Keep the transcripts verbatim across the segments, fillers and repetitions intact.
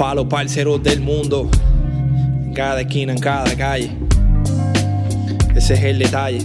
Pa' los parceros del mundo, en cada esquina, en cada calle. Ese es el detalle.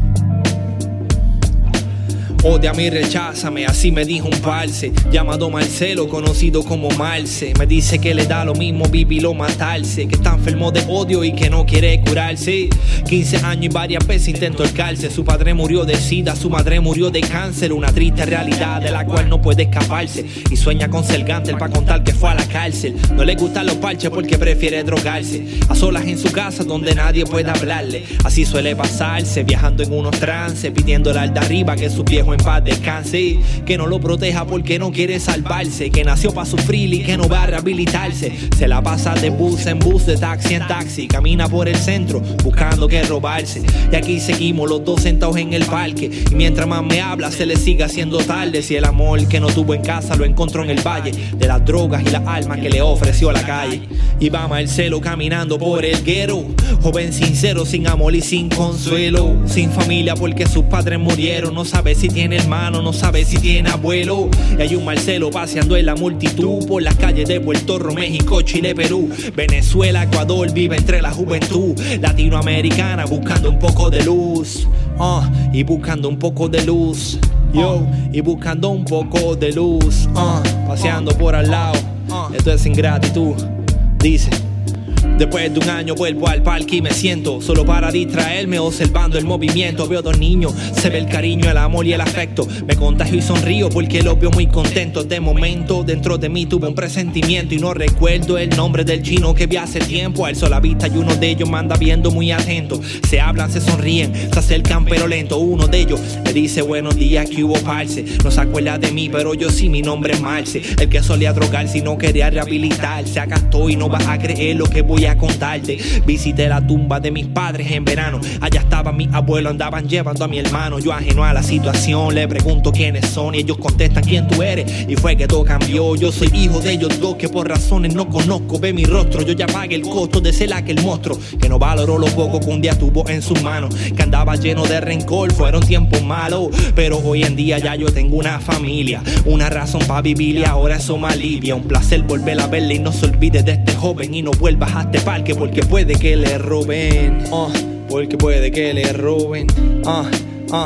Ódiame y recházame, así me dijo un parce llamado Marcelo, conocido como Marce. Me dice que le da lo mismo vivir o matarse, que está enfermo de odio y que no quiere curarse. quince años y varias veces intentó el cárcel. Su padre murió de sida, su madre murió de cáncer. Una triste realidad de la cual no puede escaparse. Y sueña con ser gánster para contar que fue a la cárcel. No le gustan los parches porque prefiere drogarse, a solas en su casa donde nadie puede hablarle. Así suele pasarse, viajando en unos trances, pidiéndole al de arriba que su viejo en paz descanse, que no lo proteja porque no quiere salvarse, que nació para sufrir y que no va a rehabilitarse. Se la pasa de bus en bus, de taxi en taxi, camina por el centro buscando que robarse. Y aquí seguimos los dos sentados en el parque, y mientras más me habla se le sigue haciendo tarde. Si el amor que no tuvo en casa lo encontró en el valle de las drogas y las almas que le ofreció la calle. Y va Marcelo caminando por el guero, joven sincero, sin amor y sin consuelo, sin familia porque sus padres murieron. No sabe si tiene hermano, no sabe si tiene abuelo. Y hay un Marcelo paseando en la multitud por las calles de Puerto Rico, México, Chile, Perú, Venezuela, Ecuador. Vive entre la juventud latinoamericana buscando un poco de luz, uh, y buscando un poco de luz, yo, y buscando un poco de luz, uh, paseando por al lado. Esto es ingratitud, dice. Después de un año vuelvo al parque y me siento solo para distraerme, observando el movimiento. Veo dos niños, se ve el cariño, el amor y el afecto. Me contagio y sonrío porque los veo muy contentos. De momento dentro de mí tuve un presentimiento y no recuerdo el nombre del chino que vi hace tiempo. Alzo la vista y uno de ellos me anda viendo muy atento. Se hablan, se sonríen, se acercan pero lento. Uno de ellos me dice buenos días, que hubo parce. No se acuerda de mí pero yo sí, mi nombre es Marce. El que solía drogarse y no quería rehabilitarse. Acá estoy, no vas a creer lo que voy a contarte. Visité la tumba de mis padres en verano. Allá estaban mis abuelos, andaban llevando a mi hermano. Yo ajeno a la situación, le pregunto quiénes son y ellos contestan quién tú eres. Y fue que todo cambió. Yo soy hijo de ellos dos que por razones no conozco. Ve mi rostro, yo ya pagué el costo de ser aquel monstruo que no valoró lo poco que un día tuvo en sus manos, que andaba lleno de rencor. Fueron tiempos malos, pero hoy en día ya yo tengo una familia, una razón para vivir y ahora eso me alivia. Un placer volver a verle y no se olvide de este joven. Y no vuelvas a este parque porque puede que le roben, uh, porque puede que le roben, uh, uh,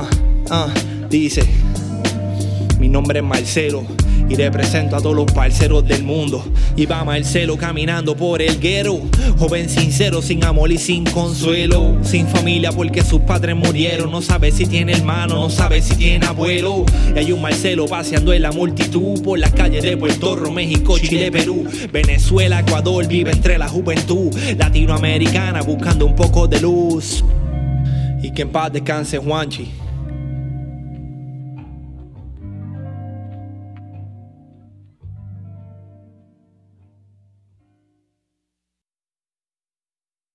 uh. Dice, mi nombre es Marcelo y represento a todos los parceros del mundo. Y va Marcelo caminando por el guero, joven sincero, sin amor y sin consuelo, sin familia porque sus padres murieron. No sabe si tiene hermano, no sabe si tiene abuelo. Y hay un Marcelo paseando en la multitud por las calles de Puerto Rico, México, Chile, Perú, Venezuela, Ecuador. Vive entre la juventud latinoamericana buscando un poco de luz. Y que en paz descanse Juanchi.